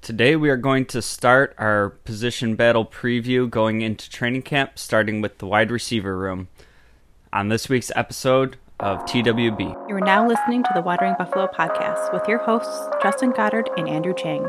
Today we are going to start our position battle preview going into training camp, starting with the wide receiver room. On this week's episode of TWB. You are now listening to the Watering Buffalo podcast with your hosts, Justin Goddard and Andrew Chang.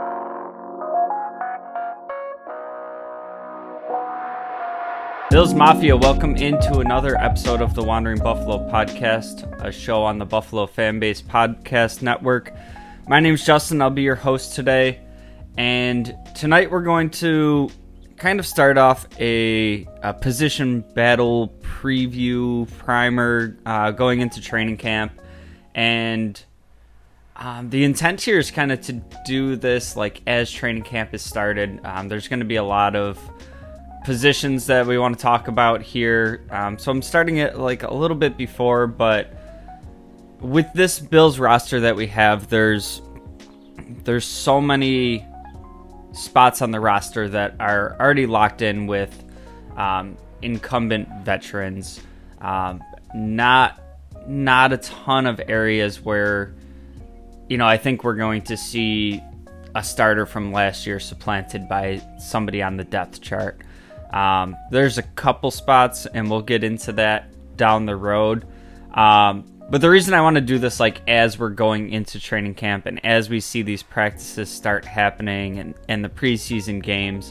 Bills Mafia, welcome into another episode of the Wandering Buffalo podcast, a show on the Buffalo Fanbase Podcast Network. My name's Justin, I'll be your host today, and tonight we're going to kind of start off a position battle preview primer going into training camp, and the intent here is kind of to do this like as training camp is started. There's going to be a lot of positions that we want to talk about here, so I'm starting it like a little bit before, but with this Bills roster that we have, there's so many spots on the roster that are already locked in with incumbent veterans. Not a ton of areas where, I think we're going to see a starter from last year supplanted by somebody on the depth chart. There's a couple spots, and we'll get into that down the road. But the reason I want to do this like as we're going into training camp and as we see these practices start happening and the preseason games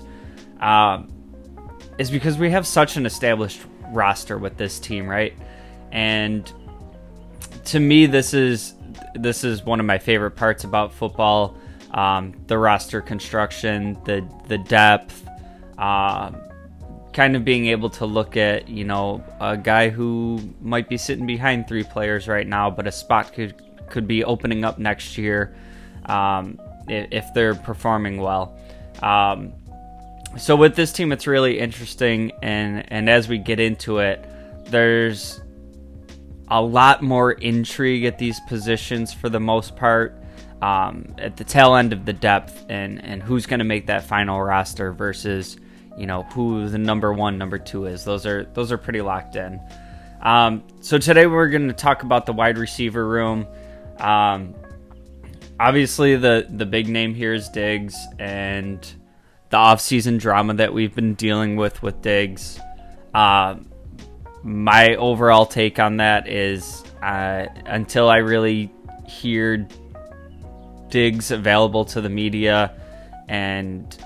is because we have such an established roster with this team, right? And to me, this is one of my favorite parts about football, the roster construction, the depth, kind of being able to look at, a guy who might be sitting behind three players right now, but a spot could be opening up next year if they're performing well. So with this team, it's really interesting, and as we get into it, there's a lot more intrigue at these positions for the most part, at the tail end of the depth, and who's going to make that final roster versus who the number one, number two is. Those are pretty locked in. So today we're going to talk about the wide receiver room. Obviously the big name here is Diggs and the offseason drama that we've been dealing with Diggs. My overall take on that is until I really hear Diggs available to the media and,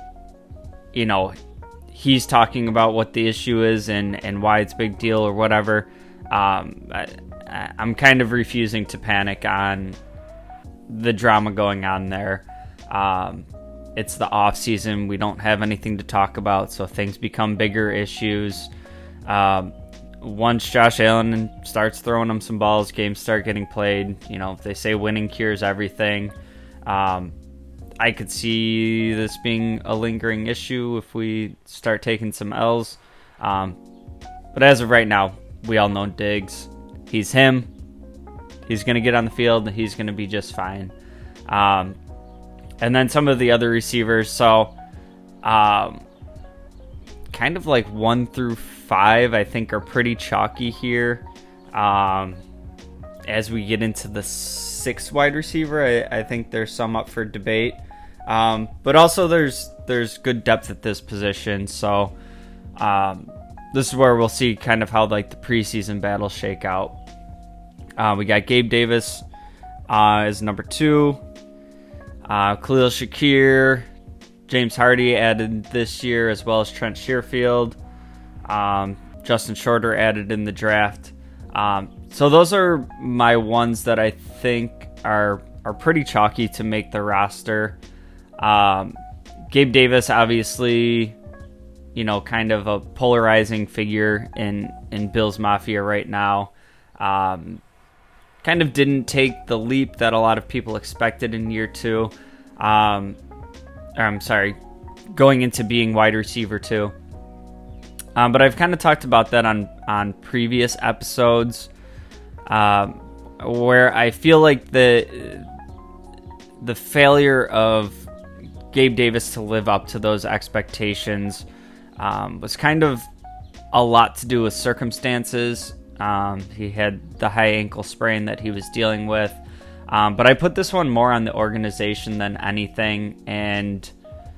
he's talking about what the issue is and why it's a big deal or whatever, I'm kind of refusing to panic on the drama going on there. It's the off season. We don't have anything to talk about, so things become bigger issues. Once Josh Allen starts throwing them some balls, games start getting played. They say winning cures everything. I could see this being a lingering issue if we start taking some L's. But as of right now, we all know Diggs. He's him. He's going to get on the field, and he's going to be just fine. And then some of the other receivers. So kind of like 1 through 5, I think, are pretty chalky here. As we get into the 6th wide receiver, I think there's some up for debate. But also there's good depth at this position, so this is where we'll see kind of how like the preseason battles shake out. We got Gabe Davis as number 2, Khalil Shakir, James Hardy added this year, as well as Trent Sherfield, Justin Shorter added in the draft. So those are my ones that I think are pretty chalky to make the roster. Gabe Davis, obviously, kind of a polarizing figure in Bills Mafia right now. Kind of didn't take the leap that a lot of people expected in year 2. Going into being wide receiver 2. But I've kind of talked about that on previous episodes, where I feel like the failure of Gabe Davis to live up to those expectations was kind of a lot to do with circumstances. He had the high ankle sprain that he was dealing with. But I put this one more on the organization than anything, and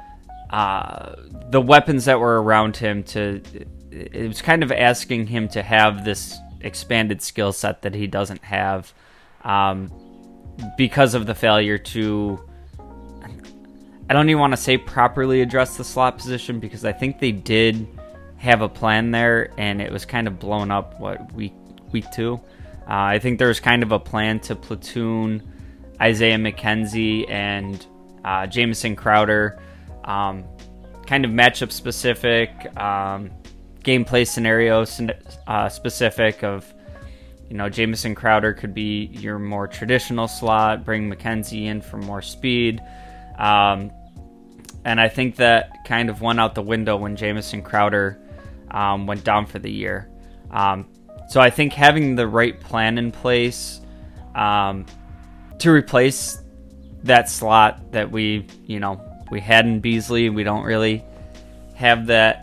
the weapons that were around him. It was kind of asking him to have this expanded skill set that he doesn't have, because of the failure to, I don't even want to say properly address the slot position, because I think they did have a plan there, and it was kind of blown up, week 2? I think there was kind of a plan to platoon Isaiah McKenzie and Jamison Crowder, kind of matchup specific, gameplay scenario specific of, Jamison Crowder could be your more traditional slot, bring McKenzie in for more speed. And I think that kind of went out the window when Jamison Crowder went down for the year. So I think having the right plan in place to replace that slot that we had in Beasley, we don't really have that,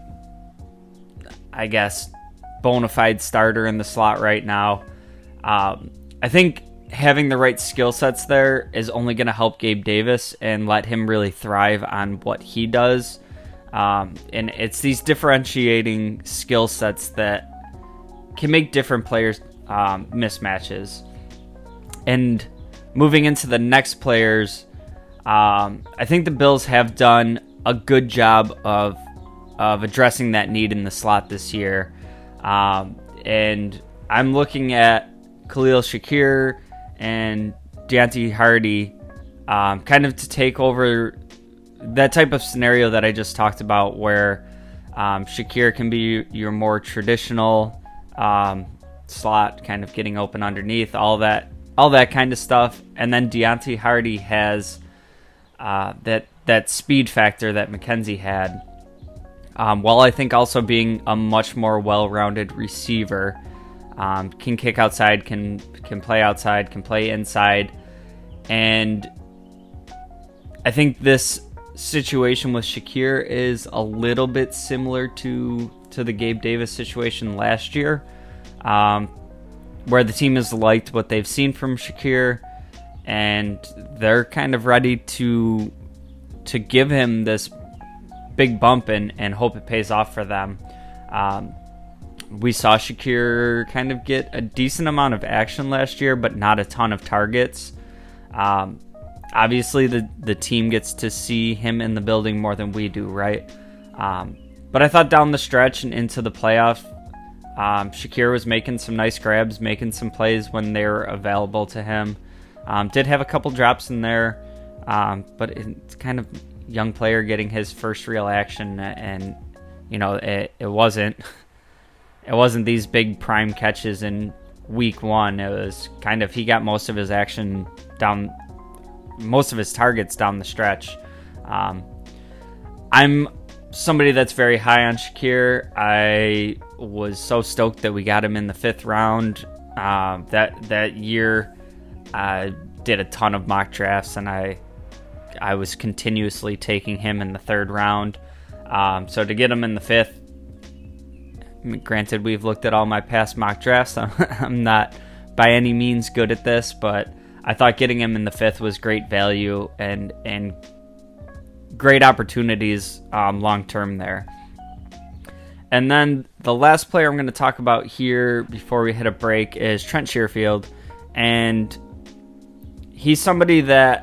I guess, bona fide starter in the slot right now. I think having the right skill sets there is only going to help Gabe Davis and let him really thrive on what he does. And it's these differentiating skill sets that can make different players mismatches. And moving into the next players, I think the Bills have done a good job of addressing that need in the slot this year. And I'm looking at Khalil Shakir and Deonte Harty kind of to take over that type of scenario that I just talked about, where Shakir can be your more traditional slot, kind of getting open underneath, all that kind of stuff. And then Deonte Harty has that speed factor that McKenzie had, while I think also being a much more well-rounded receiver. Can kick outside, can play outside, can play inside. And I think this situation with Shakir is a little bit similar to the Gabe Davis situation last year, where the team has liked what they've seen from Shakir, and they're kind of ready to give him this big bump and hope it pays off for them. We saw Shakir kind of get a decent amount of action last year, but not a ton of targets. Obviously, the team gets to see him in the building more than we do, right? But I thought down the stretch and into the playoff, Shakir was making some nice grabs, making some plays when they were available to him. Did have a couple drops in there, but it's kind of young player getting his first real action, and it wasn't these big prime catches in week 1. It was kind of, he got most of his action down, most of his targets down the stretch. I'm somebody that's very high on Shakir. I was so stoked that we got him in the 5th round. That year, I did a ton of mock drafts, and I was continuously taking him in the 3rd round. So to get him in the 5th, granted, we've looked at all my past mock drafts. I'm not by any means good at this, but I thought getting him in the 5th was great value and great opportunities long term there. And then the last player I'm going to talk about here before we hit a break is Trent Sherfield, and he's somebody that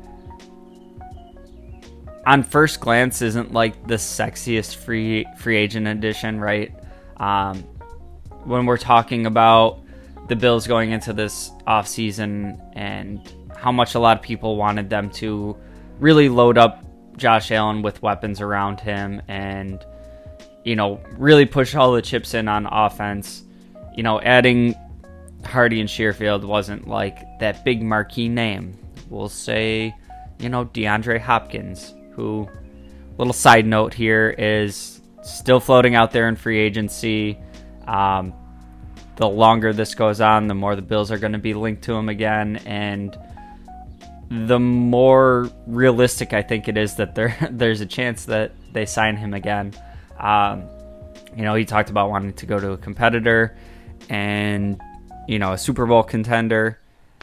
on first glance isn't like the sexiest free agent addition, right? When we're talking about the Bills going into this offseason and how much a lot of people wanted them to really load up Josh Allen with weapons around him and, really push all the chips in on offense. Adding Harty and Sherfield wasn't like that big marquee name. We'll say, DeAndre Hopkins, who, little side note here, is still floating out there in free agency. The longer this goes on, the more the Bills are going to be linked to him again, and the more realistic I think it is that there's a chance that they sign him again. He talked about wanting to go to a competitor and, a Super Bowl contender.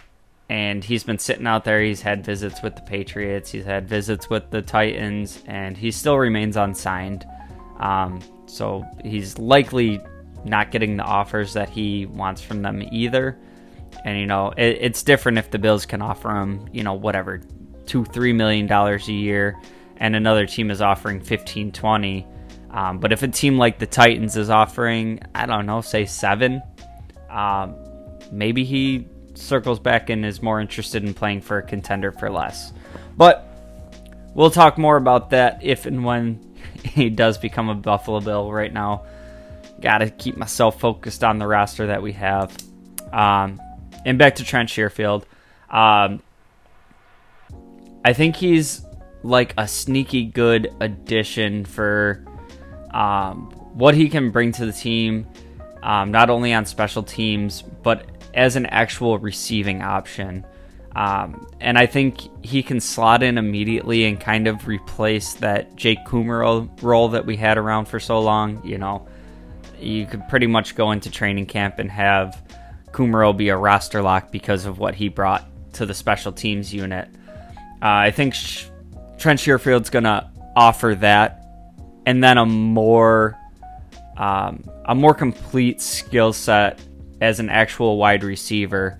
and he's been sitting out there. He's had visits with the Patriots. He's had visits with the Titans, and he still remains unsigned. So he's likely not getting the offers that he wants from them either. And, it's different if the Bills can offer him, whatever, $2-3 million a year, and another team is offering 15-20. But if a team like the Titans is offering, I don't know, say 7, maybe he circles back and is more interested in playing for a contender for less. But we'll talk more about that if and when he does become a Buffalo Bill. Right now, got to keep myself focused on the roster that we have. And back to Trent Sherfield. I think he's like a sneaky good addition for what he can bring to the team, not only on special teams, but as an actual receiving option. And I think he can slot in immediately and kind of replace that Jake Kumerow role that we had around for so long. You could pretty much go into training camp and have Kumerow be a roster lock because of what he brought to the special teams unit. I think Trent Sherfield's going to offer that, and then a more complete skill set as an actual wide receiver.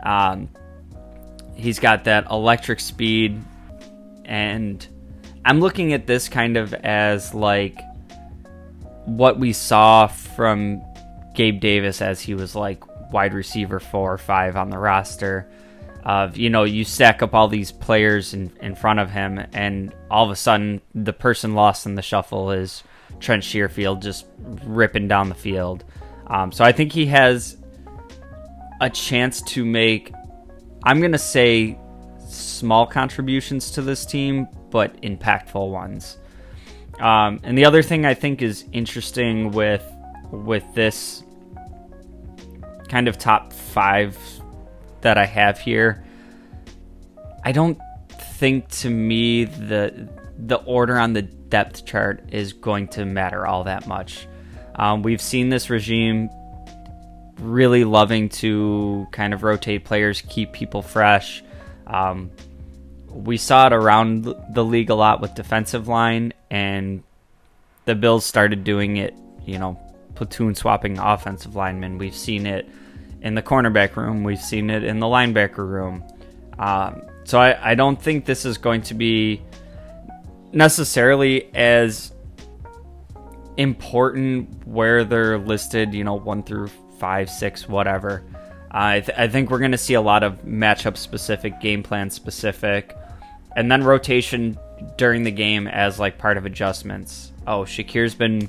He's got that electric speed, and I'm looking at this kind of as like what we saw from Gabe Davis as he was like wide receiver 4 or 5 on the roster. You stack up all these players in front of him, and all of a sudden the person lost in the shuffle is Trent Sherfield just ripping down the field. So I think he has a chance to make, I'm going to say, small contributions to this team, but impactful ones. And the other thing I think is interesting with this kind of top 5 that I have here, I don't think, to me, the order on the depth chart is going to matter all that much. We've seen this regime really loving to kind of rotate players, keep people fresh. We saw it around the league a lot with defensive line, and the Bills started doing it, platoon swapping offensive linemen. We've seen it in the cornerback room. We've seen it in the linebacker room. So I don't think this is going to be necessarily as important where they're listed, 1 through 5, 6, whatever. I think we're going to see a lot of matchup specific, game plan specific, and then rotation during the game as like part of adjustments. Oh, Shakir's been,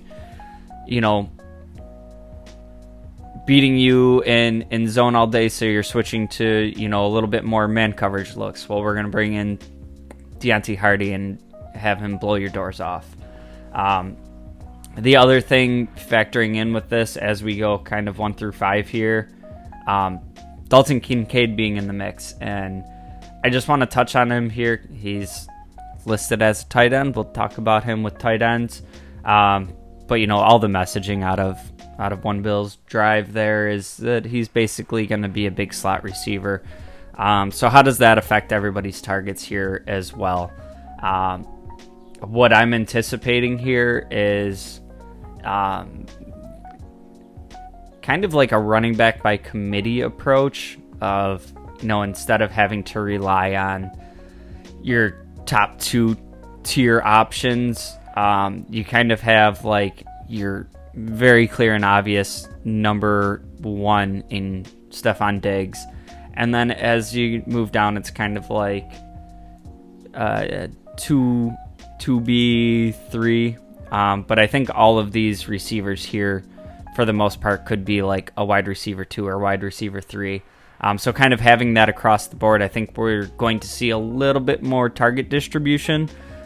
beating you in zone all day, so you're switching to, a little bit more man coverage looks. Well, we're going to bring in Deontay Hardy and have him blow your doors off. The other thing factoring in with this as we go kind of 1 through 5 here, Dalton Kincaid being in the mix, and I just want to touch on him here. He's listed as a tight end. We'll talk about him with tight ends. But all the messaging out of One Bill's drive there is that he's basically going to be a big slot receiver. So how does that affect everybody's targets here as well? What I'm anticipating here is kind of like a running back by committee approach of, instead of having to rely on your top 2 tier options, you kind of have like your very clear and obvious number 1 in Stefon Diggs. And then as you move down, it's kind of like 2B, 3. But I think all of these receivers here, for the most part, could be like a wide receiver 2 or wide receiver 3. So kind of having that across the board, I think we're going to see a little bit more target distribution.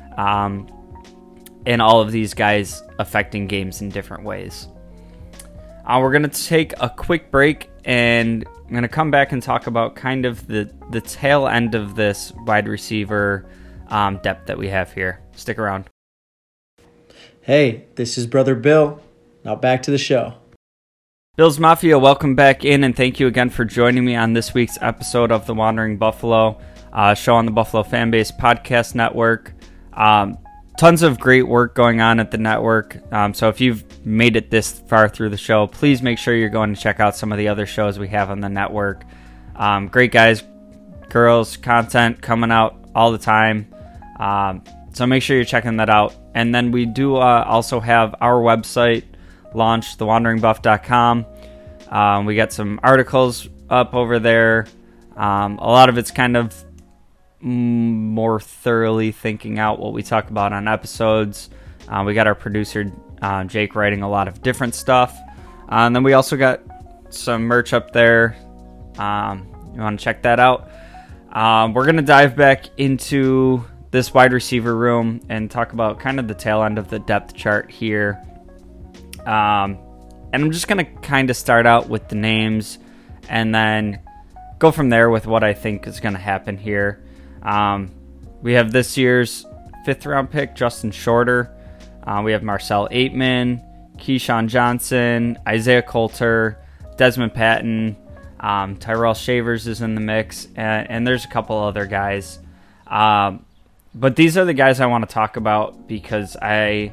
And all of these guys affecting games in different ways. We're going to take a quick break, and I'm going to come back and talk about kind of the tail end of this wide receiver depth that we have here. Stick around. Hey, this is Brother Bill. Now back to the show. Bills Mafia, welcome back in, and thank you again for joining me on this week's episode of the Wandering Buffalo, show on the Buffalo Fanbase Podcast Network. Tons of great work going on at the network, so if you've made it this far through the show, please make sure you're going to check out some of the other shows we have on the network. Great guys, girls, content coming out all the time, so make sure you're checking that out. And then we do also have our website launched, thewanderingbuff.com. We got some articles up over there. A lot of it's kind of more thoroughly thinking out what we talk about on episodes. We got our producer Jake writing a lot of different stuff, and then we also got some merch up there. You want to check that out. We're gonna dive back into this wide receiver room and talk about kind of the tail end of the depth chart here. And I'm just going to kind of start out with the names and then go from there with what I think is going to happen here. We have this year's 5th round pick, Justin Shorter. We have Marcell Ateman, Keyshawn Johnson, Isaiah Coulter, Desmond Patton, Tyrell Shavers is in the mix, and there's a couple other guys. But these are the guys I want to talk about because I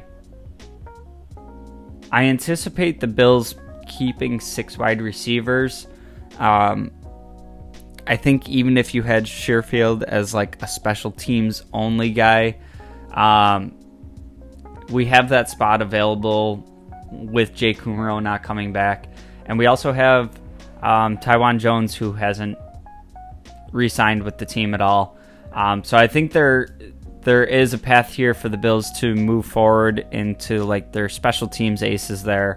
anticipate the Bills keeping 6 wide receivers. I think even if you had Sherfield as like a special teams only guy, we have that spot available with Jake Kumerow not coming back. And we also have Taiwan Jones, who hasn't re-signed with the team at all. So I think there is a path here for the Bills to move forward into like their special teams aces there.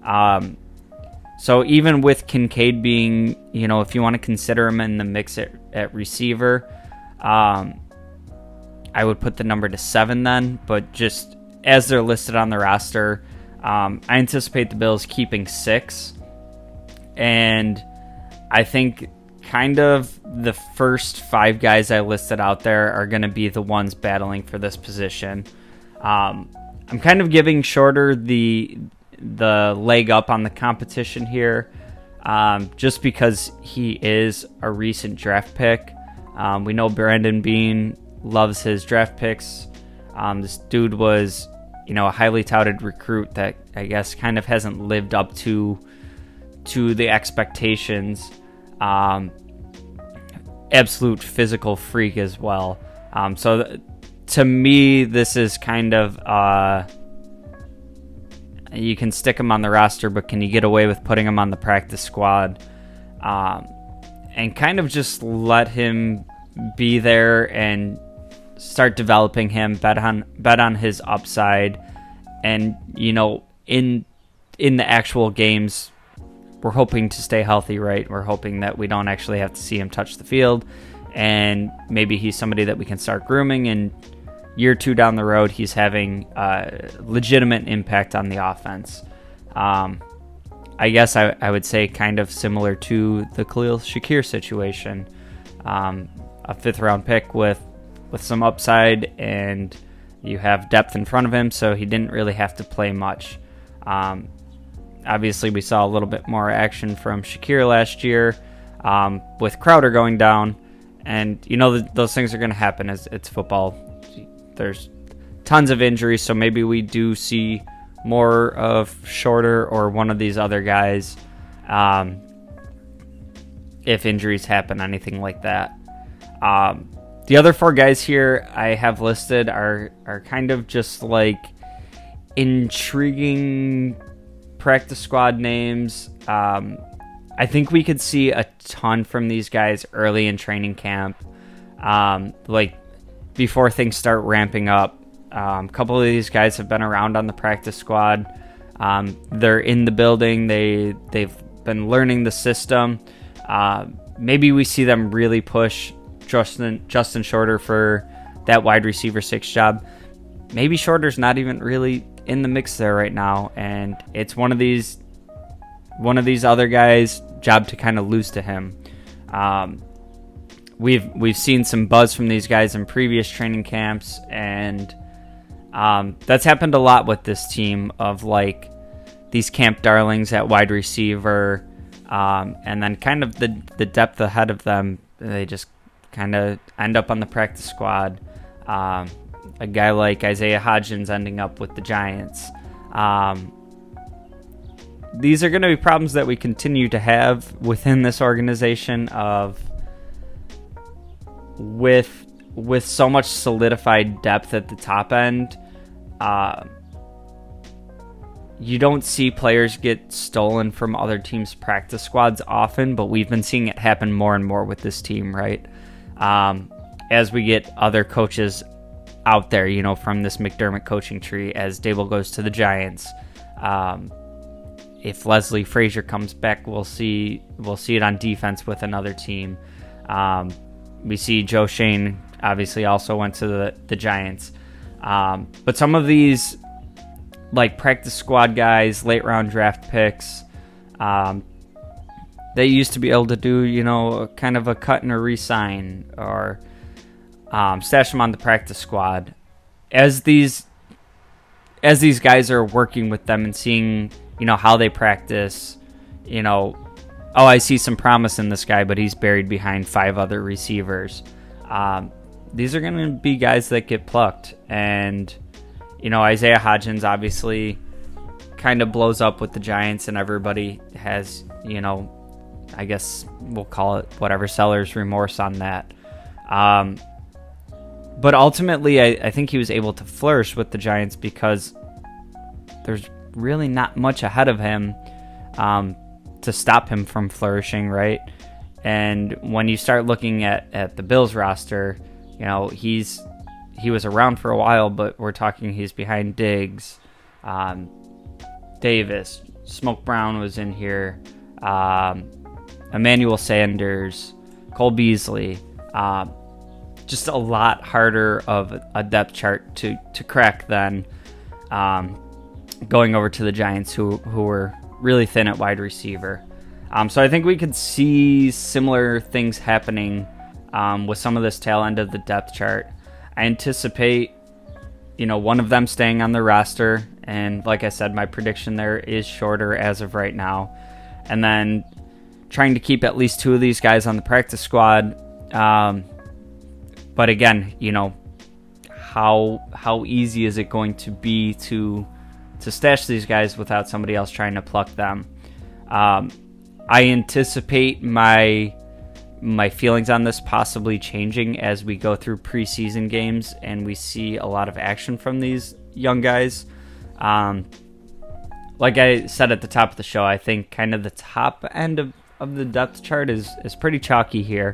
So even with Kincaid being, if you want to consider him in the mix at receiver, I would put the number to 7 then. But just as they're listed on the roster, I anticipate the Bills keeping 6. And I think kind of the first 5 guys I listed out there are going to be the ones battling for this position. I'm kind of giving Shorter the leg up on the competition here, just because he is a recent draft pick. We know Brandon Beane loves his draft picks. This dude was, a highly touted recruit that I guess kind of hasn't lived up to the expectations. Absolute physical freak as well. To me, this is kind of you can stick him on the roster, but can you get away with putting him on the practice squad, and kind of just let him be there and start developing him, bet on his upside, and in the actual games, we're hoping to stay healthy, right? We're hoping that we don't actually have to see him touch the field, and maybe he's somebody that we can start grooming, and year 2 down the road, he's having a legitimate impact on the offense. I guess I would say kind of similar to the Khalil Shakir situation. A 5th round pick with some upside, and you have depth in front of him, so he didn't really have to play much. Obviously, we saw a little bit more action from Shakir last year with Crowder going down. And, those things are going to happen as it's football. There's tons of injuries, so maybe we do see more of Shorter or one of these other guys if injuries happen, anything like that. The other 4 guys here I have listed are kind of just like intriguing practice squad names. I think we could see a ton from these guys early in training camp, like before things start ramping up. A couple of these guys have been around on the practice squad. They're in the building. They've been learning the system. Maybe we see them really push Justin Shorter for that wide receiver 6 job. Maybe Shorter's not even really in the mix there right now, and it's one of these other guys' job to kind of lose to him. We've seen some buzz from these guys in previous training camps, and that's happened a lot with this team of like these camp darlings at wide receiver, and then kind of the depth ahead of them, they just kind of end up on the practice squad. A guy like Isaiah Hodgins ending up with the Giants. These are going to be problems that we continue to have within this organization with so much solidified depth at the top end. You don't see players get stolen from other teams' practice squads often, but we've been seeing it happen more and more with this team, right? As we get other coaches out there, from this McDermott coaching tree, as Daboll goes to the Giants. If Leslie Frazier comes back, we'll see it on defense with another team. We see Joe Schoen obviously also went to the Giants. But some of these like practice squad guys, late round draft picks, they used to be able to do, kind of a cut and a re-sign or stash them on the practice squad. As these guys are working with them and seeing, how they practice, I see some promise in this guy, but he's buried behind 5 other receivers. These are going to be guys that get plucked. And, Isaiah Hodgins obviously kind of blows up with the Giants, and everybody has, I guess we'll call it whatever, seller's remorse on that. But ultimately, I think he was able to flourish with the Giants because there's really not much ahead of him to stop him from flourishing, right? And when you start looking at the Bills roster, he was around for a while, but we're talking he's behind Diggs, Davis, Smoke Brown was in here, Emmanuel Sanders, Cole Beasley. Just a lot harder of a depth chart to crack than going over to the Giants, who were really thin at wide receiver. So I think we could see similar things happening with some of this tail end of the depth chart. I anticipate, one of them staying on the roster, and like I said, my prediction there is shorter as of right now. And then trying to keep at least 2 of these guys on the practice squad. But again, how easy is it going to be to stash these guys without somebody else trying to pluck them? I anticipate my feelings on this possibly changing as we go through preseason games and we see a lot of action from these young guys. Like I said at the top of the show, I think kind of the top end of the depth chart is pretty chalky here.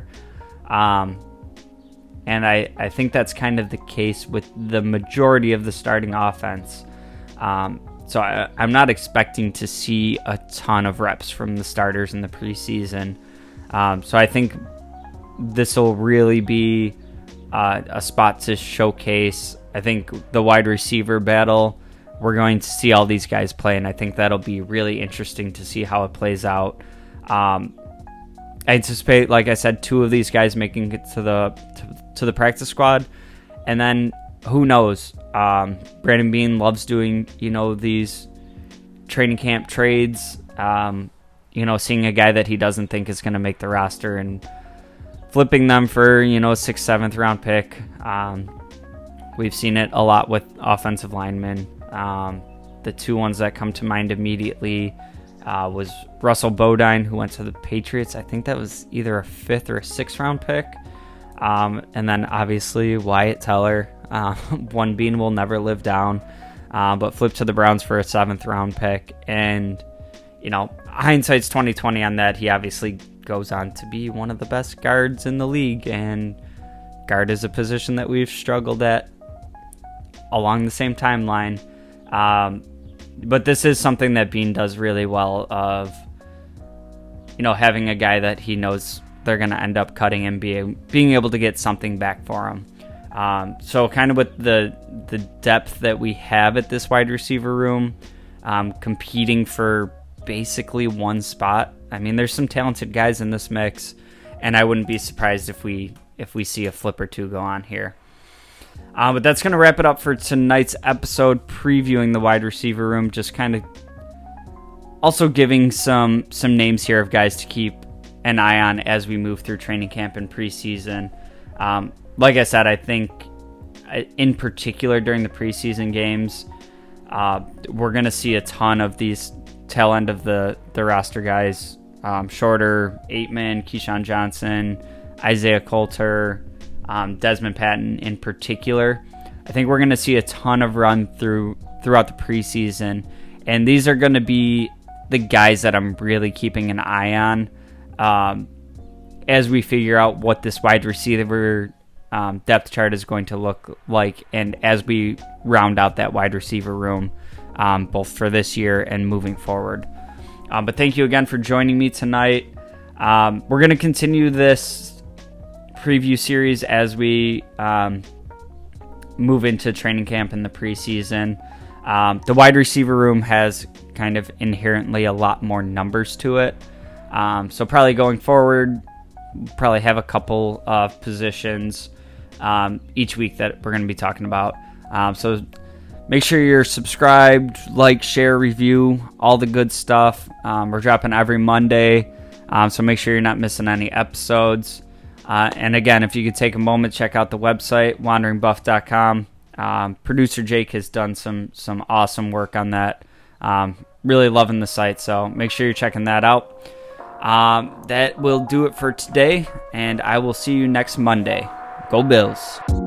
And I think that's kind of the case with the majority of the starting offense. So I'm not expecting to see a ton of reps from the starters in the preseason. So I think this will really be a spot to showcase. I think the wide receiver battle, we're going to see all these guys play, and I think that'll be really interesting to see how it plays out. I anticipate, like I said, 2 of these guys making it to the practice squad, and then who knows? Brandon Beane loves doing these training camp trades. Seeing a guy that he doesn't think is going to make the roster and flipping them for a 6th, 7th round pick. We've seen it a lot with offensive linemen. The 2 ones that come to mind immediately was Russell Bodine, who went to the Patriots. I think that was either a 5th or a 6th round pick. And then obviously Wyatt Teller, one Bean will never live down, but flipped to the Browns for a 7th round pick. And, hindsight's 20/20 on that. He obviously goes on to be one of the best guards in the league, and guard is a position that we've struggled at along the same timeline. But this is something that Bean does really well of, having a guy that he knows they're going to end up cutting and being able to get something back for him. So kind of with the depth that we have at this wide receiver room, competing for basically one spot. I mean, there's some talented guys in this mix, and I wouldn't be surprised if we see a flip or 2 go on here. But that's going to wrap it up for tonight's episode, previewing the wide receiver room, just kind of Also giving some names here of guys to keep an eye on as we move through training camp and preseason. Like I said, I think in particular during the preseason games, we're going to see a ton of these tail end of the roster guys. Shorter, Aitman, Keyshawn Johnson, Isaiah Coulter, Desmond Patton in particular. I think we're going to see a ton of run throughout the preseason, and these are going to be the guys that I'm really keeping an eye on as we figure out what this wide receiver depth chart is going to look like, and as we round out that wide receiver room, both for this year and moving forward. But thank you again for joining me tonight. We're going to continue this preview series as we move into training camp in the preseason. The wide receiver room has kind of inherently a lot more numbers to it. So probably going forward, probably have a couple of positions each week that we're going to be talking about. So make sure you're subscribed, like, share, review, all the good stuff. We're dropping every Monday, so make sure you're not missing any episodes. And again, if you could take a moment, check out the website, wanderingbuff.com. Producer Jake has done some awesome work on that. Really loving the site, so make sure you're checking that out. That will do it for today, and I will see you next Monday. Go Bills.